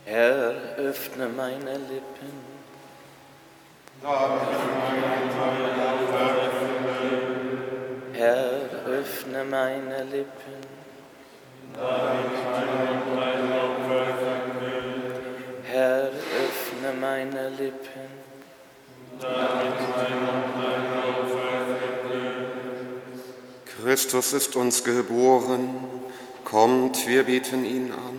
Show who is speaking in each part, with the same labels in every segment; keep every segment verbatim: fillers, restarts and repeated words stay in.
Speaker 1: Herr, öffne meine Lippen,
Speaker 2: damit ich meinen Teil öffne.
Speaker 1: Herr, öffne meine Lippen,
Speaker 2: damit ich meinen Teil öffne.
Speaker 1: Herr, öffne meine Lippen,
Speaker 2: damit ich meinen Teil öffne.
Speaker 3: Christus ist uns geboren, kommt, wir beten ihn an.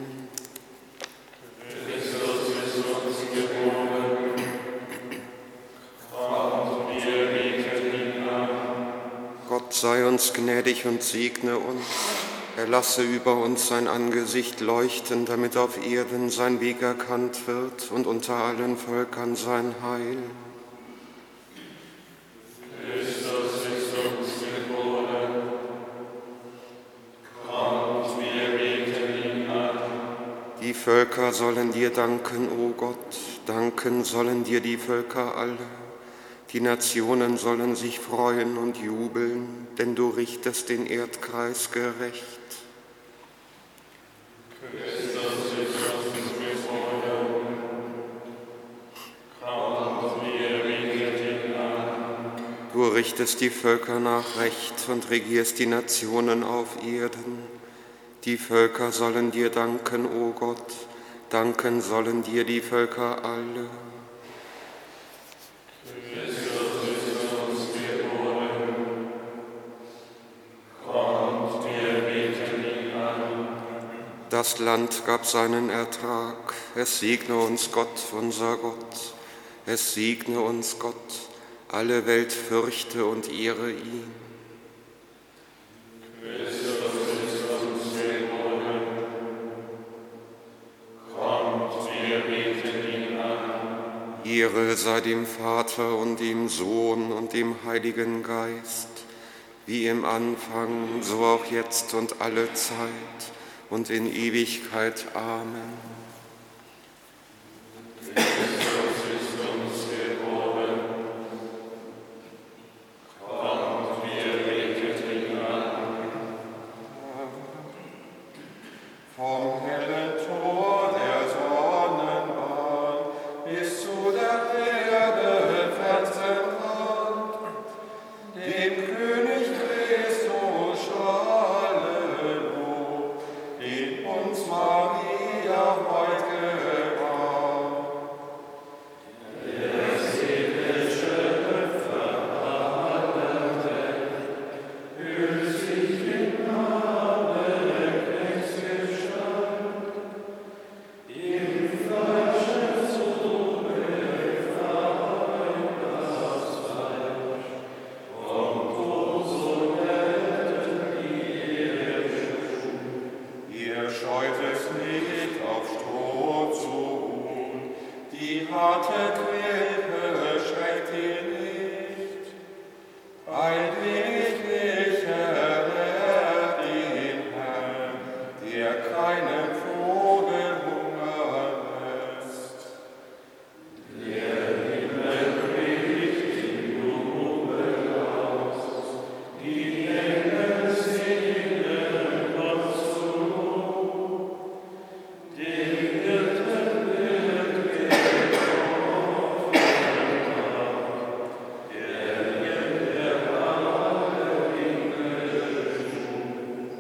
Speaker 3: Gott sei uns gnädig und segne uns. Er lasse über uns sein Angesicht leuchten, damit auf Erden sein Weg erkannt wird und unter allen Völkern sein Heil.
Speaker 2: Christus ist uns geboren. Kommt, wir beten ihn an.
Speaker 3: Die Völker sollen dir danken, o Gott, danken sollen dir die Völker alle. Die Nationen sollen sich freuen und jubeln, denn du richtest den Erdkreis gerecht.
Speaker 2: Christus ist uns geboren. Kommt, wir beten ihn an.
Speaker 3: Du richtest die Völker nach Recht und regierst die Nationen auf Erden. Die Völker sollen dir danken, o Gott, danken sollen dir die Völker alle. Das Land gab seinen Ertrag, es segne uns Gott, unser Gott, es segne uns Gott, alle Welt fürchte und ehre ihn.
Speaker 2: Christus ist uns geboren. Kommt, wir beten ihn an.
Speaker 3: Ehre sei dem Vater und dem Sohn und dem Heiligen Geist, wie im Anfang, so auch jetzt und alle Zeit und in Ewigkeit. Amen.
Speaker 2: Christus ist uns geboren. Kommt, wir beten ihn an. Vom hellen Tor der Sonnenbahn bis zu der Erde Felsenrand, dem König Christus Halleluja, den uns Maria heut gebar. Der seelische Schöpfer aller Welt, hüllt sich in alle Knechtsgestalt, im Fleische zu befreien das Fleisch, vom Tod so rettet die Erde. Ihr scheut es nicht, auf Stroh zu ruhen, die harte Quelle schreckt ihr nicht. Ein wenig erlehrt den Herrn, der keinen Vogel hungern lässt. Der Himmel bricht in Jubel aus, die Engel singen Gott zu Lob. Dem Hirten wird geholfen, der Hirte der alle Engel schuf.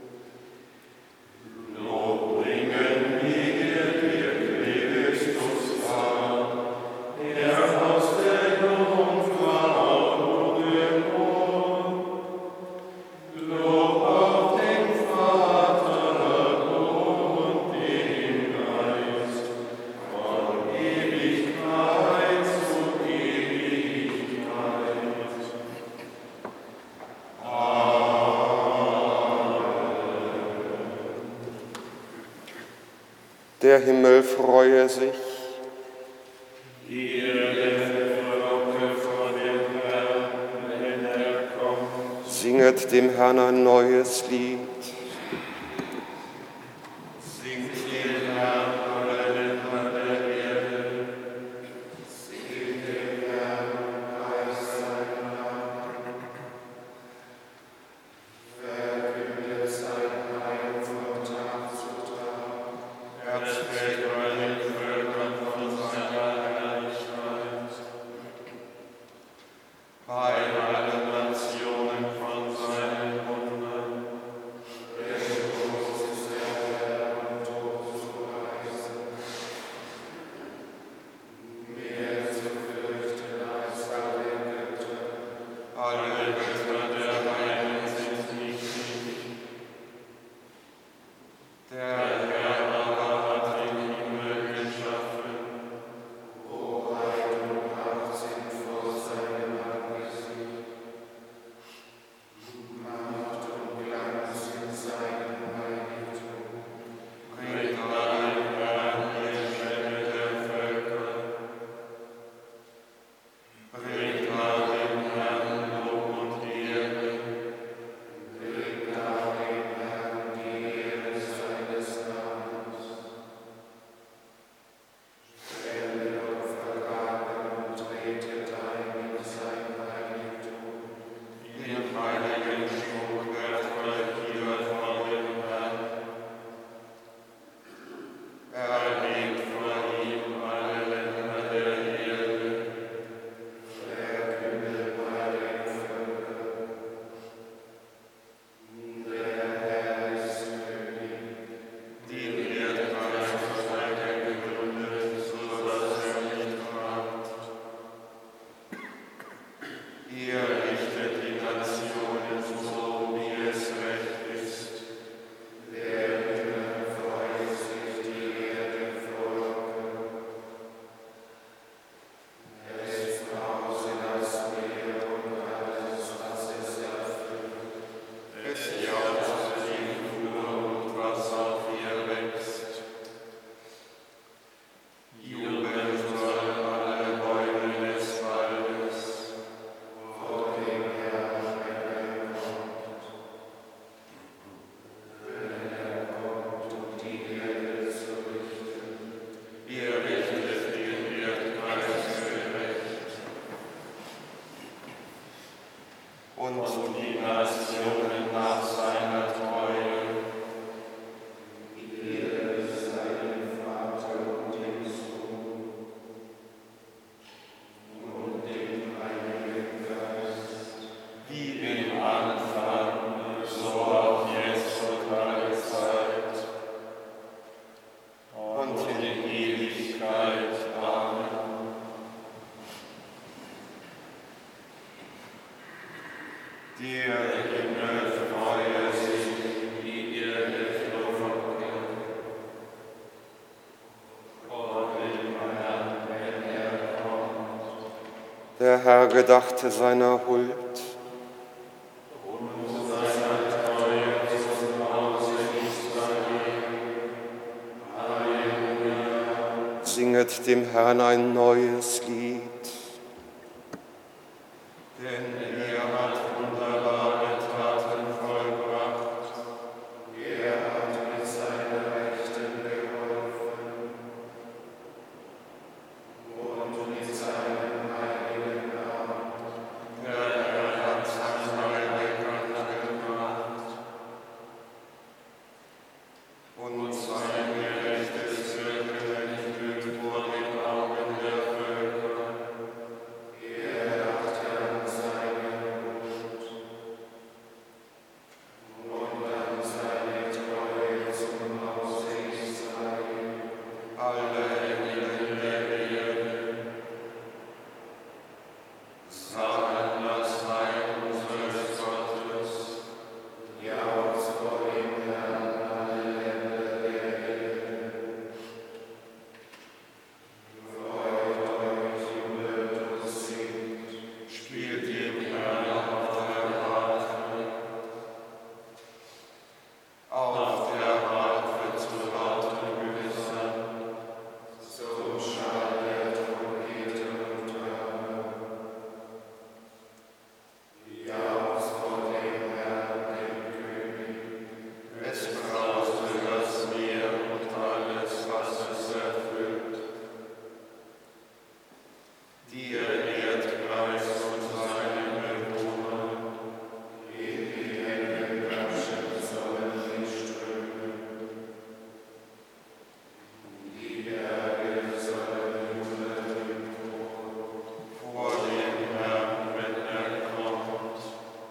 Speaker 2: Lob bringen wir dir, Christus, an, der aus der Jungfrau geboren. Lob auf den Vater und den Geist, von Ewigkeit zu Ewigkeit.
Speaker 3: Der Himmel freue sich,
Speaker 2: Ihr Fromme vor dem Herrn, wenn er kommt.
Speaker 3: singet dem Herrn ein neues Lied.
Speaker 2: Singt den Herrn alle Länder der Erde. Singt dem Herrn, preist seinen Namen. Verkündet sein Heil von Tag zu Tag. Erzählt euren
Speaker 3: Der Herr gedachte seiner Huld. Singet dem Herrn ein neues Lied. Denn er hat wunderbare Taten vollbracht. Er hat mit seiner Rechten geholfen und mit seinem heiligen Arm. Er hat sein Heil bekannt gemacht und sein gerechtes Wirken enthüllt vor den Augen der Völker. Er hat an seinen Mund und an seine Treue zum Aussicht sein alle Enden der Erde. Sahen das Heil unseres Gottes, jauchzt vor dem Herrn alle Länder der Erde. Freut euch, jubelt und singt, spielt dem Herrn auf der Harfe, auf der Harfe zu lautem Gesang, zum Schall der Trompeten und Hörner. Jauchzt vor dem Herrn, dem König, es brauste das Meer und alles, was es erfüllt. Die Erdkreis und seine Bewohner, in die Hände Herrschen sollen sie strömen. Die Berge sollen jubeln im Chor vor dem Herrn, wenn er kommt,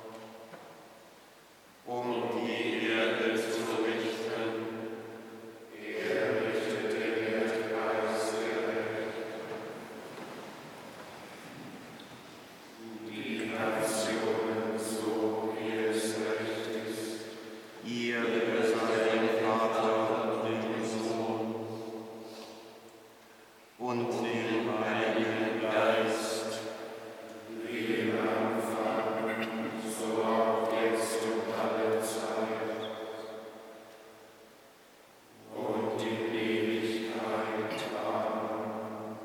Speaker 3: um die Erde zu richten. Er richtet den Erdkreis gerecht. Die Nationen so, wie es recht ist. Ihr seid dem Vater und dem Sohn und dem Heiligen Geist, wie im Anfang, so auch jetzt und alle Zeit und in Ewigkeit. Amen.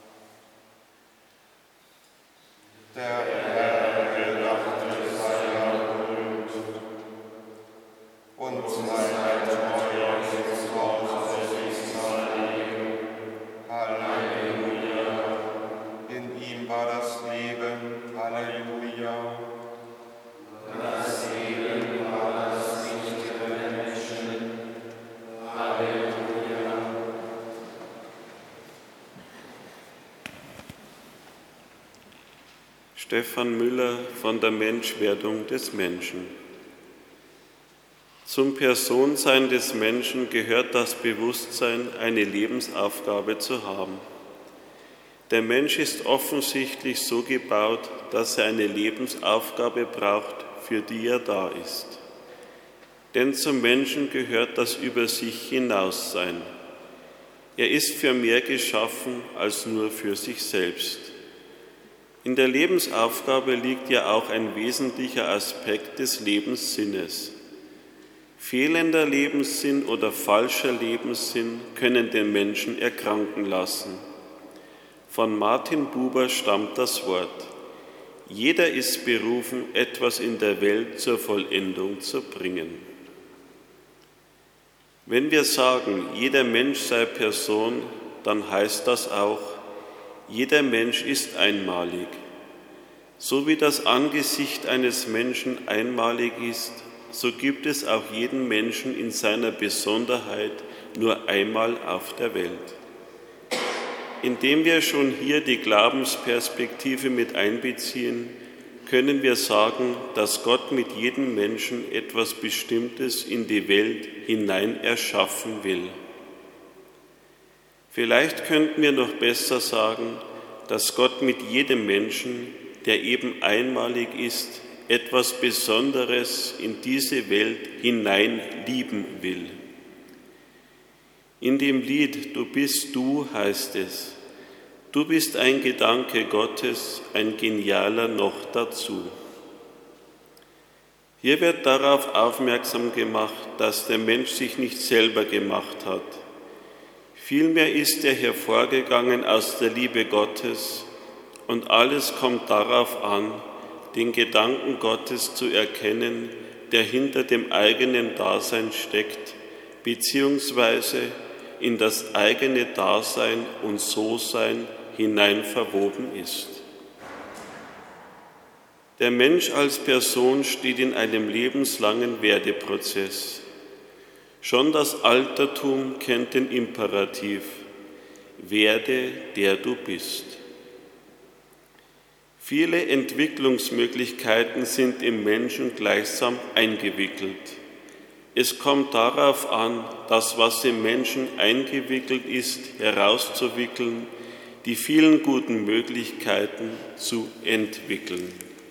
Speaker 3: Der Herr gedachte seiner Huld und seiner Treue des Hauses Israel. Halleluja. In ihm war das Leben. Halleluja. Das Leben war das Licht der Menschen. Halleluja.
Speaker 4: Stefan Müller von der Menschwerdung des Menschen. Zum Personsein des Menschen gehört das Bewusstsein, eine Lebensaufgabe zu haben. Der Mensch ist offensichtlich so gebaut, dass er eine Lebensaufgabe braucht, für die er da ist. Denn zum Menschen gehört das über sich hinaussein. Er ist für mehr geschaffen als nur für sich selbst. In der Lebensaufgabe liegt ja auch ein wesentlicher Aspekt des Lebenssinnes. Fehlender Lebenssinn oder falscher Lebenssinn können den Menschen erkranken lassen. Von Martin Buber stammt das Wort: Jeder ist berufen, etwas in der Welt zur Vollendung zu bringen. Wenn wir sagen, jeder Mensch sei Person, dann heißt das auch, jeder Mensch ist einmalig. So wie das Angesicht eines Menschen einmalig ist, so gibt es auch jeden Menschen in seiner Besonderheit nur einmal auf der Welt. Indem wir schon hier die Glaubensperspektive mit einbeziehen, können wir sagen, dass Gott mit jedem Menschen etwas Bestimmtes in die Welt hinein erschaffen will. Vielleicht könnten wir noch besser sagen, dass Gott mit jedem Menschen, der eben einmalig ist, etwas Besonderes in diese Welt hinein lieben will. In dem Lied »Du bist du« heißt es, du bist ein Gedanke Gottes, ein genialer noch dazu. Hier wird darauf aufmerksam gemacht, dass der Mensch sich nicht selber gemacht hat. Vielmehr ist er hervorgegangen aus der Liebe Gottes und alles kommt darauf an, den Gedanken Gottes zu erkennen, der hinter dem eigenen Dasein steckt, beziehungsweise in das eigene Dasein und So-Sein hinein verwoben ist. Der Mensch als Person steht in einem lebenslangen Werdeprozess. Schon das Altertum kennt den Imperativ: Werde, der du bist. Viele Entwicklungsmöglichkeiten sind im Menschen gleichsam eingewickelt. Es kommt darauf an, das, was im Menschen eingewickelt ist, herauszuwickeln, die vielen guten Möglichkeiten zu entwickeln.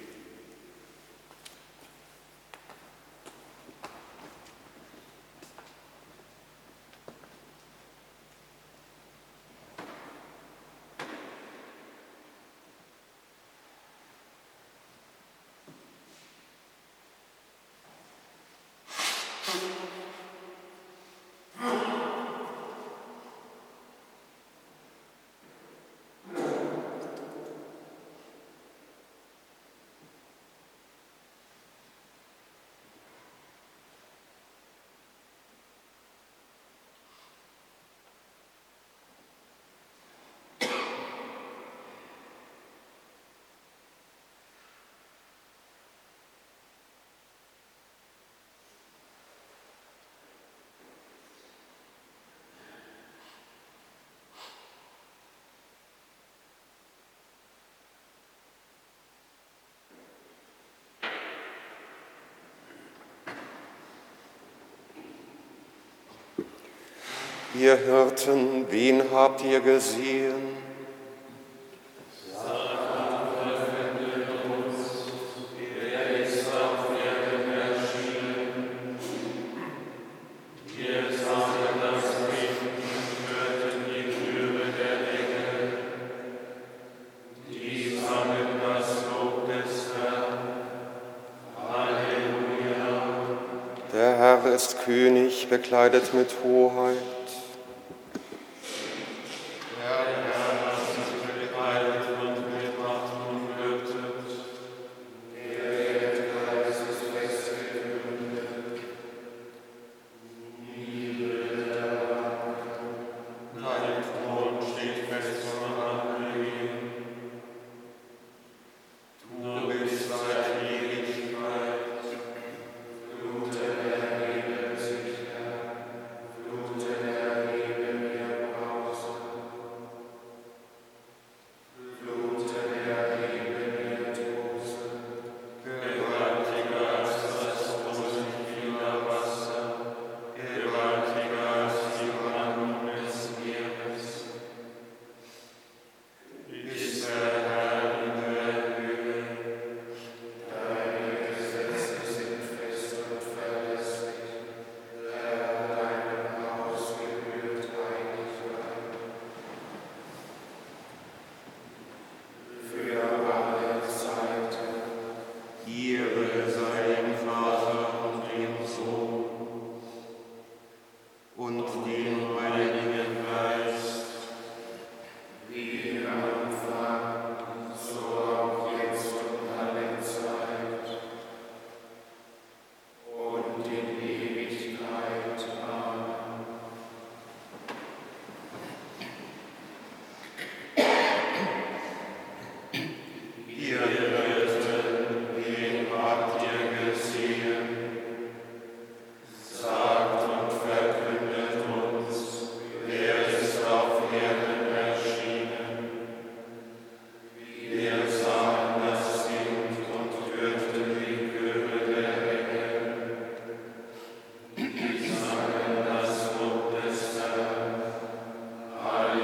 Speaker 3: Ihr Hirten, wen habt ihr gesehen? Der Herr ist König, bekleidet mit Hoheit.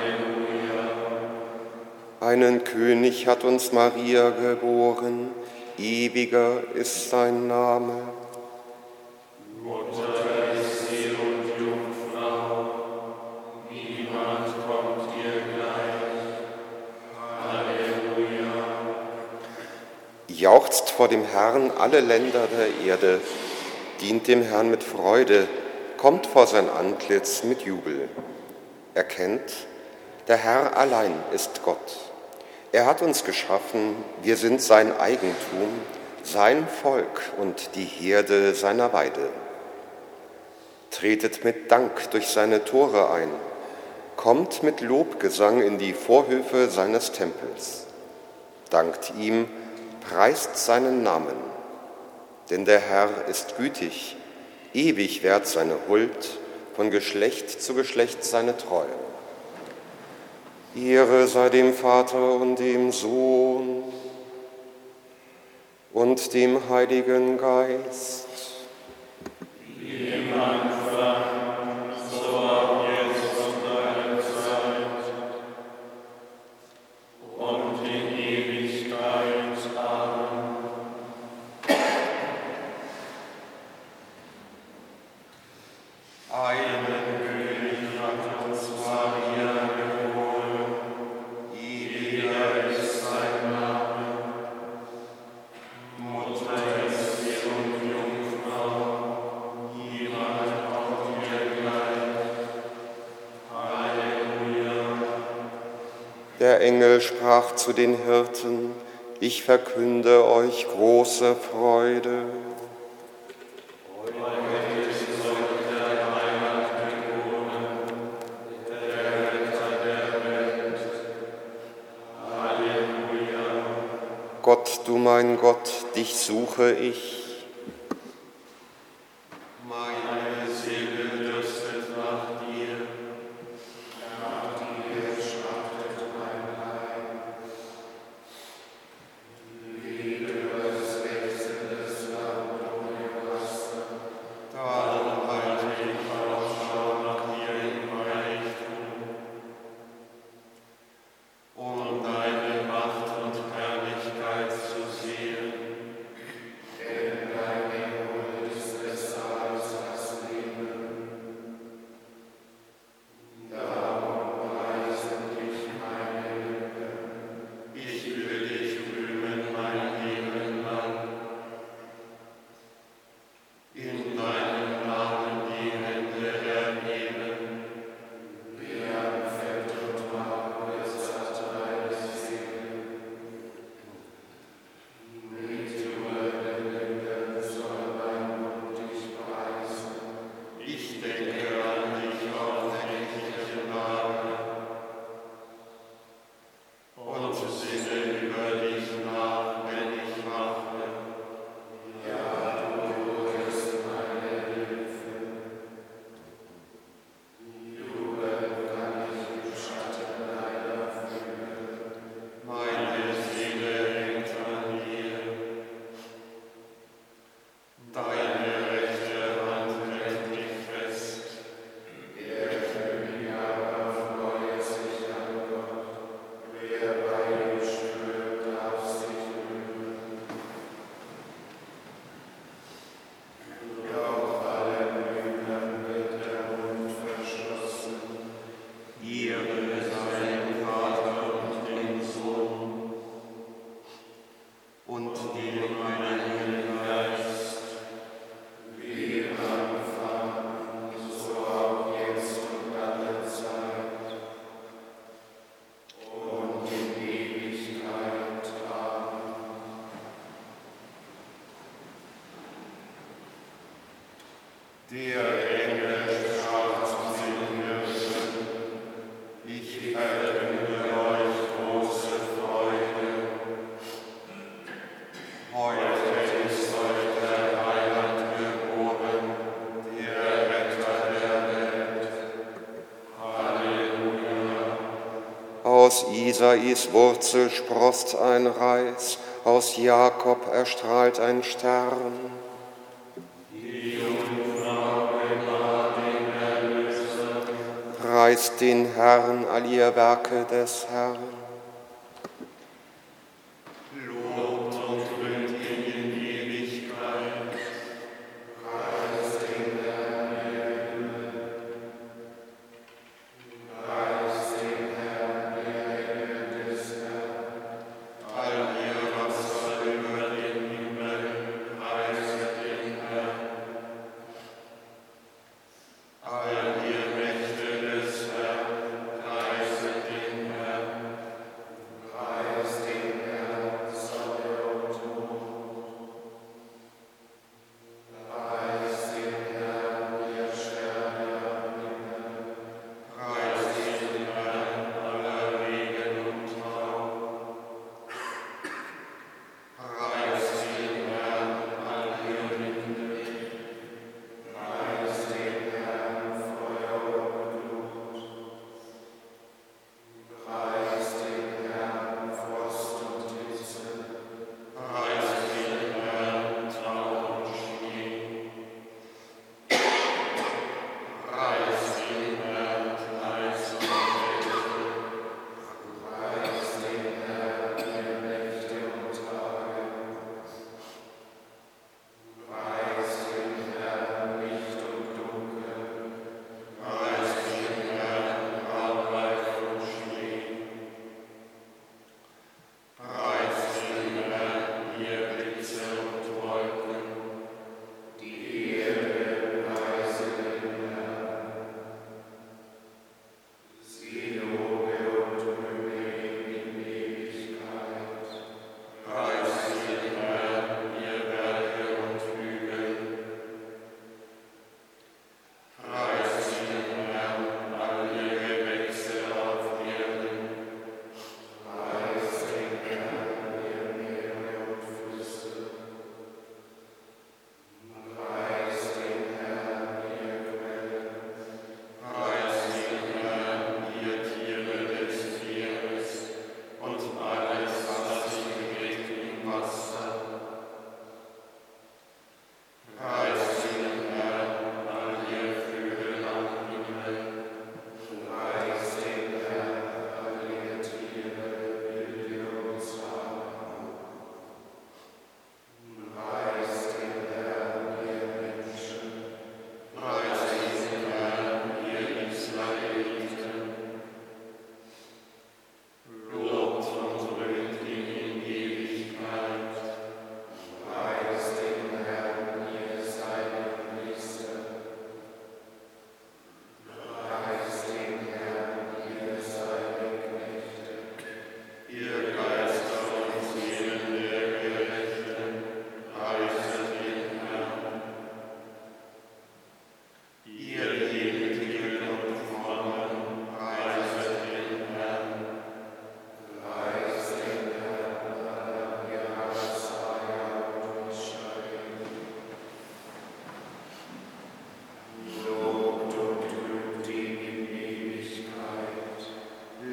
Speaker 3: Einen König hat uns Maria geboren, ewiger ist sein Name.
Speaker 2: Mutter ist sie und Jungfrau, niemand kommt ihr gleich. Halleluja.
Speaker 3: Jauchzt vor dem Herrn alle Länder der Erde, dient dem Herrn mit Freude, kommt vor sein Antlitz mit Jubel. Erkennt, der Herr allein ist Gott. Er hat uns geschaffen, wir sind sein Eigentum, sein Volk und die Herde seiner Weide. Tretet mit Dank durch seine Tore ein, kommt mit Lobgesang in die Vorhöfe seines Tempels. Dankt ihm, preist seinen Namen, denn der Herr ist gütig, ewig währt seine Huld, von Geschlecht zu Geschlecht seine Treue. Ehre sei dem Vater und dem Sohn und dem Heiligen Geist.
Speaker 2: Wie im Anfang, so auch jetzt und alle Zeit und in Ewigkeit. Amen. Einen König hat uns Maria geboren, ewiger ist sein Name. Mutter ist sie und Jungfrau, niemand kommt ihr gleich. Halleluja.
Speaker 3: Der Engel sprach zu den Hirten, ich verkünde euch große Freude. Gott, du mein Gott, dich suche ich.
Speaker 2: Meine Seele dürstet nach dir, nach dir schlachtet mein Leib. Liebe das Wechsel des Land ohne Wasser, darum halte ich Ausschau nach dir im Heiligtum. Um deine Macht und Herrlichkeit zu sehen, denn deine Huld ist besser als das Leben. Darum preisen dich meine Lippen, ich will dich rühmen mein Leben lang. In deinem Namen die Hände erheben, wer Fett und Mark ist satt meine Seele. Mit jubelnden Lippen soll mein Mund dich preisen. Ich denke an dich auf nächtliche Tage und sinne über dich nach, wenn ich wache. Ja, du bist meine Hilfe. Jubeln kann ich im Schatten deiner Flügel. Meine Seele hängt an dir. Deine rechte Hand hält mich fest. Der König aber freut sich an Gott. Wer bei ihm schwört, darf sich rühmen. Doch allen Lügnern wird der Mund verschlossen. Ehre sei dem Vater und dem Sohn und dem Heiligen Geist, wie im Anfang, so auch jetzt und alle Zeit und in Ewigkeit. Amen. Der Engel sprach zu den Hirten, ich verkünde euch große Freude. Heute ist euch der Heiland geboren, der Retter der Welt. Halleluja.
Speaker 3: Aus Isais Wurzel sproßt ein Reis, aus Jakob erstrahlt ein Stern.
Speaker 2: Die Jungfrau gebar den Erlöser.
Speaker 3: Preist den Herrn, all ihr Werke des Herrn.
Speaker 2: Lobt und rühmt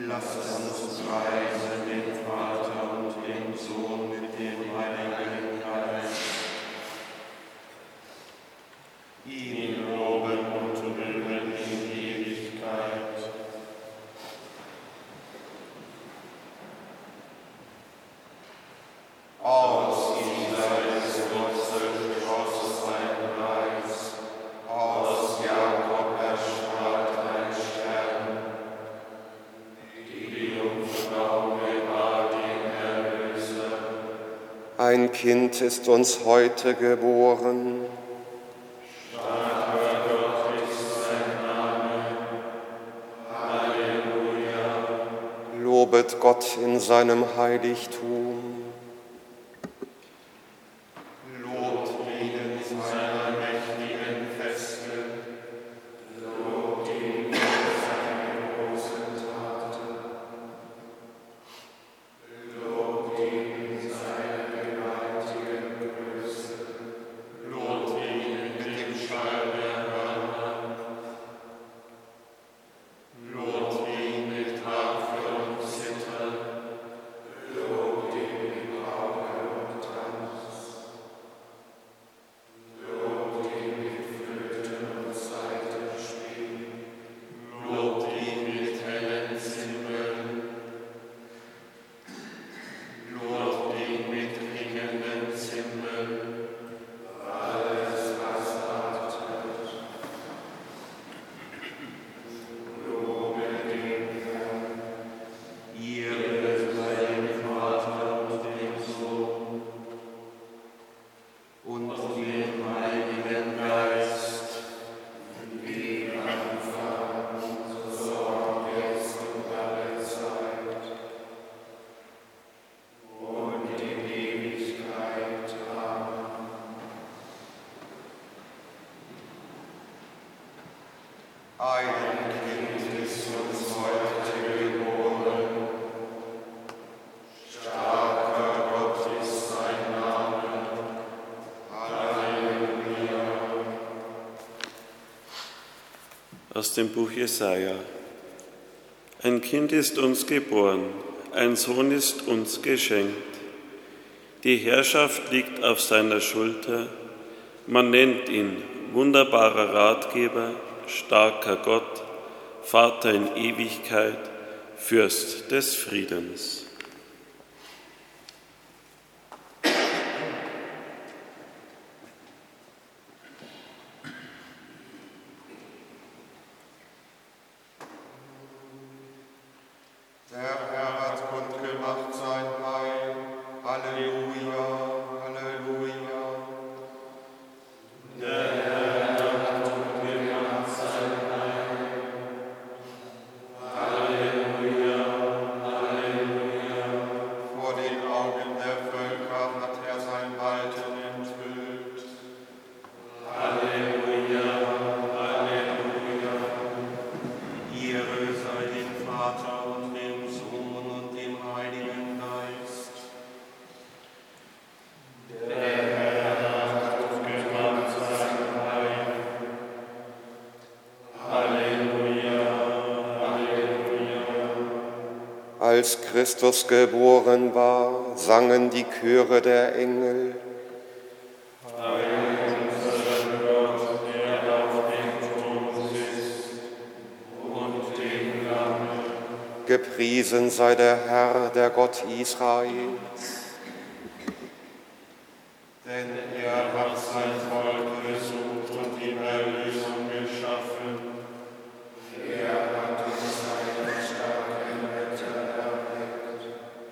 Speaker 2: Lasst uns preisen den Vater und den Sohn mit dem Heiligen Geist. Ihn loben und rühmen in Ewigkeit. Aus Israels Wurzel spross ein Reis, aus Jakob erstrahlt ein Stern. Die Jungfrau gebar den Erlöser.
Speaker 3: Ein Kind ist uns heute geboren.
Speaker 2: Starker Gott ist sein Name. Halleluja.
Speaker 3: Lobet Gott in seinem Heiligtum.
Speaker 2: Lobt ihn in seiner mächtigen Feste. Lobt ihn für seine großen Taten. Lobt ihn in seiner gewaltigen Größe. Lobt ihn mit dem Schall der Hörner. Lobt ihn mit Harfe und Zither. Lobt ihn mit Pauke und Tanz. Lobt ihn mit Flöten und Saitenspiel. Lobt ihn mit hellen Zimbeln. Lobt ihn mit klingenden Zimbeln. Alles, was atmet. Lobe den Herrn. Ehre sei dem Vater und dem Sohn und dem Heiligen Geist, wie am Anfang, so auch jetzt und alle Zeit und in Ewigkeit. Amen. Ein Kind ist uns heute geboren. Starker Gott ist sein Name. Halleluja.
Speaker 4: Aus dem Buch Jesaja. Ein Kind ist uns geboren, ein Sohn ist uns geschenkt. Die Herrschaft liegt auf seiner Schulter. Man nennt ihn wunderbarer Ratgeber, starker Gott, Vater in Ewigkeit, Fürst des Friedens.
Speaker 2: Der Herr hat kundgemacht sein Heil. Halleluja, Halleluja. Der Herr hat kundgemacht sein Heil. Halleluja, Halleluja. Vor den Augen der Völker hat er sein Walten enthüllt. Halleluja, Halleluja. Ehre sei dem Vater und dem Sohn und dem Heiligen Geist. Der Herr hat kundgemacht sein Heil. Halleluja, Halleluja.
Speaker 3: Als Christus geboren war, sangen die Chöre der Engel.
Speaker 2: Heil unseren Gott, der auf dem Thron sitzt, und dem Lamm.
Speaker 3: Gepriesen sei der Herr, der Gott Israels.
Speaker 2: Denn er hat sein Volk gesucht und ihm Erlösung geschaffen. Er hat uns seinen starken Retter erweckt.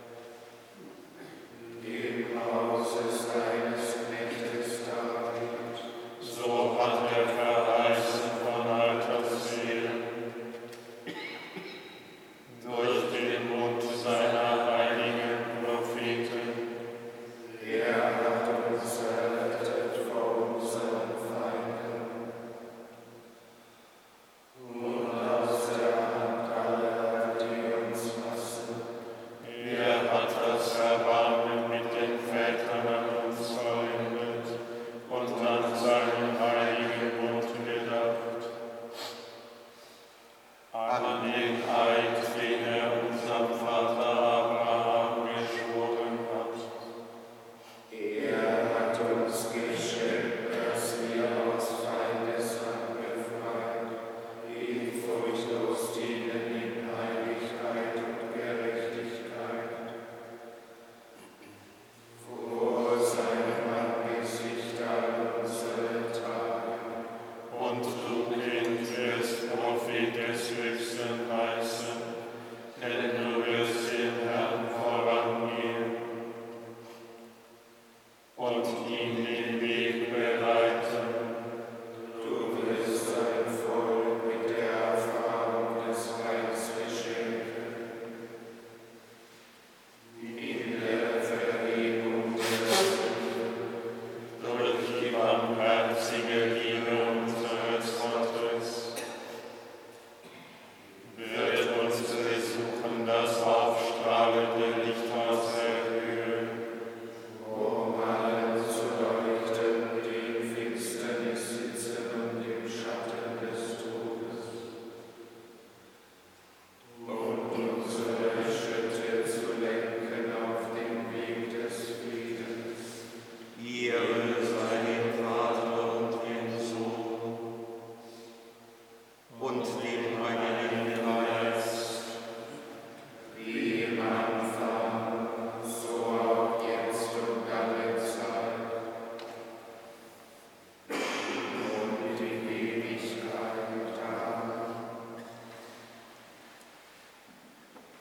Speaker 2: Im Hause seines Knechtes David. So hat er verheißen von Altersseelen. Durch den Mund seiner heiligen Propheten. Er hat uns errettet vor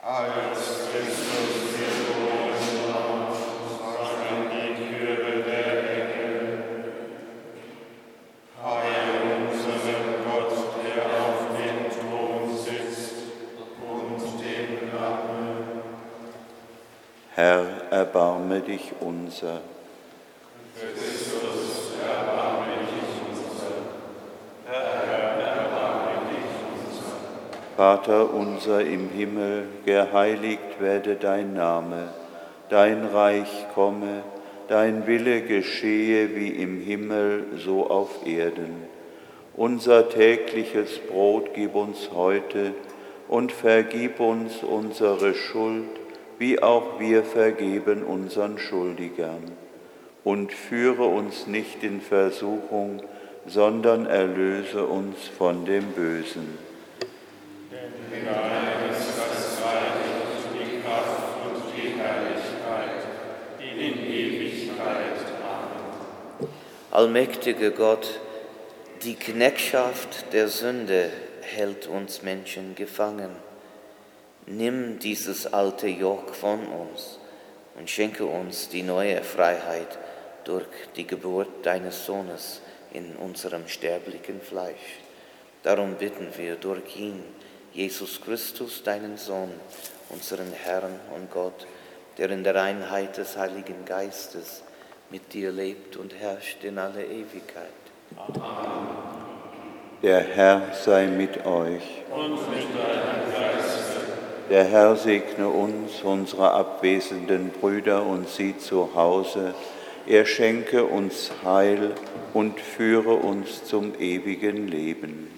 Speaker 2: Als Christus geboren war, sangen die Chöre der Engel. Heil unserem Gott, der auf dem Thron sitzt, und dem Lamm.
Speaker 5: Herr, erbarme dich unser.
Speaker 2: Christus, erbarme dich unser. Herr, erbarme dich unser.
Speaker 5: Vater unser im Himmel, geheiligt werde dein Name, dein Reich komme, dein Wille geschehe wie im Himmel, so auf Erden. Unser tägliches Brot gib uns heute und vergib uns unsere Schuld, wie auch wir vergeben unseren Schuldigern. Und führe uns nicht in Versuchung, sondern erlöse uns von dem Bösen.
Speaker 2: Denn dein ist das Reich, die Kraft und die Herrlichkeit, in Ewigkeit. Amen.
Speaker 1: Allmächtiger Gott, die Knechtschaft der Sünde hält uns Menschen gefangen. Nimm dieses alte Joch von uns und schenke uns die neue Freiheit durch die Geburt deines Sohnes in unserem sterblichen Fleisch. Darum bitten wir durch ihn, Jesus Christus, deinen Sohn, unseren Herrn und Gott, der in der Einheit des Heiligen Geistes mit dir lebt und herrscht in alle Ewigkeit.
Speaker 2: Amen.
Speaker 5: Der Herr sei mit euch.
Speaker 2: Und mit deinem Geiste.
Speaker 5: Der Herr segne uns, unsere abwesenden Brüder und sie zu Hause. Er schenke uns Heil und führe uns zum ewigen Leben.